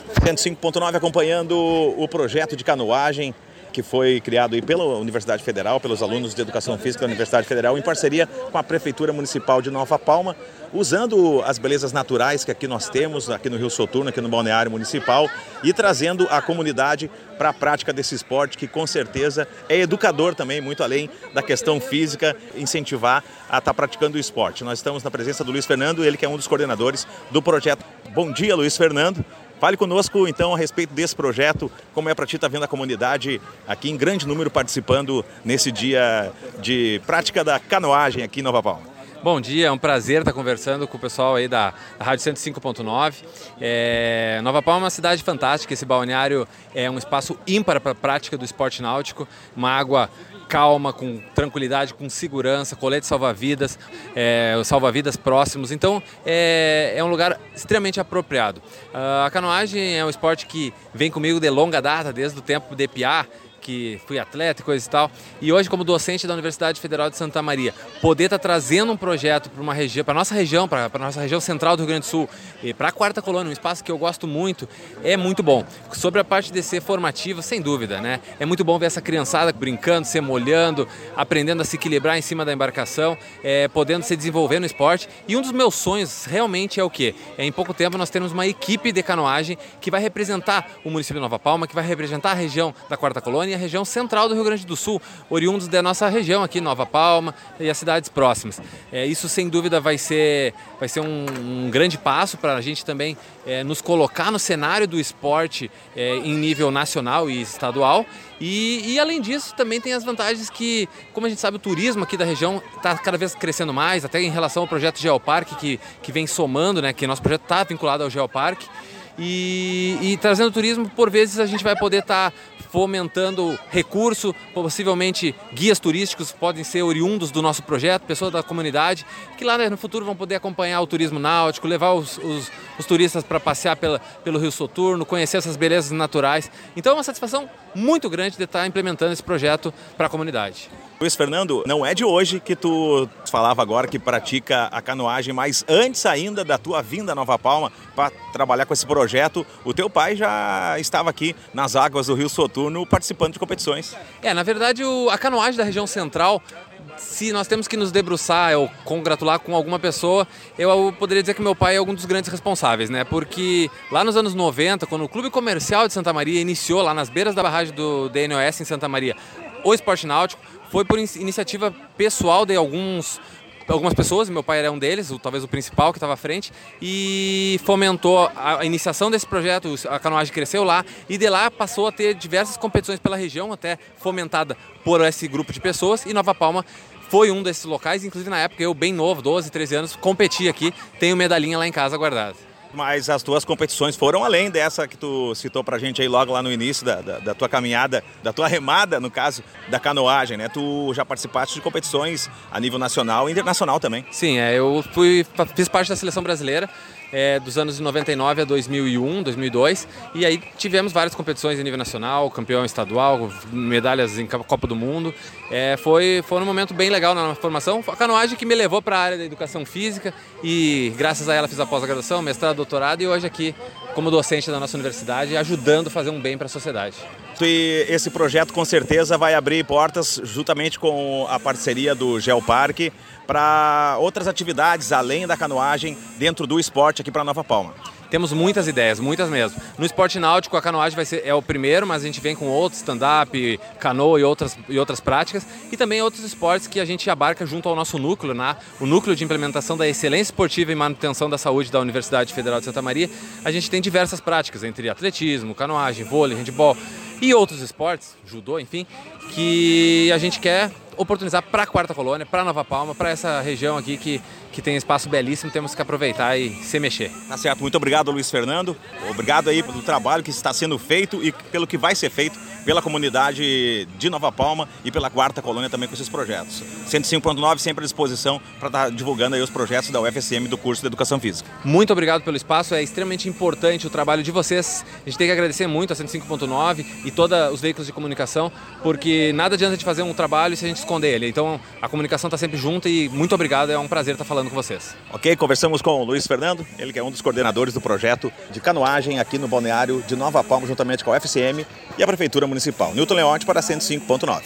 105.9 acompanhando o projeto de canoagem que foi criado aí pela Universidade Federal, pelos alunos de Educação Física da Universidade Federal, em parceria com a Prefeitura Municipal de Nova Palma, usando as belezas naturais que aqui nós temos, aqui no Rio Soturno, aqui no Balneário Municipal, e trazendo a comunidade para a prática desse esporte, que com certeza é educador também, muito além da questão física, incentivar a estar praticando o esporte. Nós estamos na presença do Luiz Fernando, ele que é um dos coordenadores do projeto. Bom dia, Luiz Fernando. Fale conosco, então, a respeito desse projeto, como é para ti estar vendo a comunidade aqui em grande número participando nesse dia de prática da canoagem aqui em Nova Palma. Bom dia, é um prazer estar conversando com o pessoal aí da Rádio 105.9. Nova Palma é uma cidade fantástica, esse balneário é um espaço ímpar para a prática do esporte náutico, uma água calma, com tranquilidade, com segurança, colete salva-vidas, os salva-vidas próximos. Então, é um lugar extremamente apropriado. A canoagem é um esporte que vem comigo de longa data, desde o tempo de piá, que fui atleta e coisa e tal, e hoje como docente da Universidade Federal de Santa Maria, poder estar trazendo um projeto para uma região, para nossa região central do Rio Grande do Sul e para a Quarta Colônia, um espaço que eu gosto muito, é muito bom. Sobre a parte de ser formativa, sem dúvida, né? É muito bom ver essa criançada brincando, se molhando, aprendendo a se equilibrar em cima da embarcação, podendo se desenvolver no esporte. E um dos meus sonhos realmente é o quê? Em pouco tempo nós temos uma equipe de canoagem que vai representar o município de Nova Palma, que vai representar a região da Quarta Colônia e a região central do Rio Grande do Sul, oriundos da nossa região aqui, Nova Palma e as cidades próximas. Isso sem dúvida vai ser um grande passo para a gente também nos colocar no cenário do esporte em nível nacional e estadual. E além disso também tem as vantagens que, como a gente sabe, o turismo aqui da região está cada vez crescendo mais, até em relação ao projeto Geoparque que vem somando, né, que nosso projeto está vinculado ao Geoparque. E trazendo turismo, por vezes a gente vai poder estar fomentando recurso, possivelmente guias turísticos podem ser oriundos do nosso projeto, pessoas da comunidade, que lá no futuro vão poder acompanhar o turismo náutico, levar os turistas para passear pelo Rio Soturno, conhecer essas belezas naturais. Então é uma satisfação muito grande de estar implementando esse projeto para a comunidade. Luiz Fernando, não é de hoje que tu falava agora que pratica a canoagem, mas antes ainda da tua vinda a Nova Palma para trabalhar com esse projeto, o teu pai já estava aqui nas águas do Rio Soturno participando de competições. Na verdade, a canoagem da região central, se nós temos que nos debruçar ou congratular com alguma pessoa, eu poderia dizer que meu pai é algum dos grandes responsáveis, né? Porque lá nos anos 90, quando o Clube Comercial de Santa Maria iniciou lá nas beiras da barragem do DNOS em Santa Maria o esporte náutico, foi por iniciativa pessoal de algumas pessoas, meu pai era um deles, talvez o principal que estava à frente, e fomentou a iniciação desse projeto, a canoagem cresceu lá, e de lá passou a ter diversas competições pela região, até fomentada por esse grupo de pessoas, e Nova Palma foi um desses locais, inclusive na época eu, bem novo, 12, 13 anos, competi aqui, tenho medalhinha lá em casa guardada. Mas as tuas competições foram além dessa que tu citou pra gente aí logo lá no início da tua caminhada, da tua remada, no caso, da canoagem, né? Tu já participaste de competições a nível nacional e internacional também. Sim, eu fiz parte da seleção brasileira dos anos de 99 a 2001, 2002, e aí tivemos várias competições a nível nacional, campeão estadual, medalhas em Copa do Mundo. Foi um momento bem legal na formação. A canoagem que me levou para a área da educação física e graças a ela fiz a pós-graduação, mestrado, doutorado e hoje aqui como docente da nossa universidade, ajudando a fazer um bem para a sociedade. E esse projeto com certeza vai abrir portas, juntamente com a parceria do Geoparque, para outras atividades além da canoagem dentro do esporte aqui para Nova Palma. Temos muitas ideias, muitas mesmo. No esporte náutico, a canoagem é o primeiro, mas a gente vem com outros, stand-up, canoa e outras práticas. E também outros esportes que a gente abarca junto ao nosso núcleo, o Núcleo de Implementação da Excelência Esportiva e Manutenção da Saúde da Universidade Federal de Santa Maria. A gente tem diversas práticas, entre atletismo, canoagem, vôlei, handebol e outros esportes, judô, enfim, que a gente quer oportunizar para a Quarta Colônia, para Nova Palma, para essa região aqui que tem um espaço belíssimo, temos que aproveitar e se mexer. Tá certo, muito obrigado, Luiz Fernando. Obrigado aí pelo trabalho que está sendo feito e pelo que vai ser feito pela comunidade de Nova Palma e pela Quarta Colônia também com esses projetos. 105.9 sempre à disposição para estar divulgando aí os projetos da UFSM do curso de Educação Física. Muito obrigado pelo espaço, é extremamente importante o trabalho de vocês. A gente tem que agradecer muito a 105.9 e todos os veículos de comunicação, porque nada adianta de fazer um trabalho se a gente esconder ele. Então a comunicação está sempre junto e muito obrigado, é um prazer estar falando falando com vocês. Ok, conversamos com o Luiz Fernando, ele que é um dos coordenadores do projeto de canoagem aqui no balneário de Nova Palma, juntamente com a UFCM e a Prefeitura Municipal. Newton Leonte para 105.9.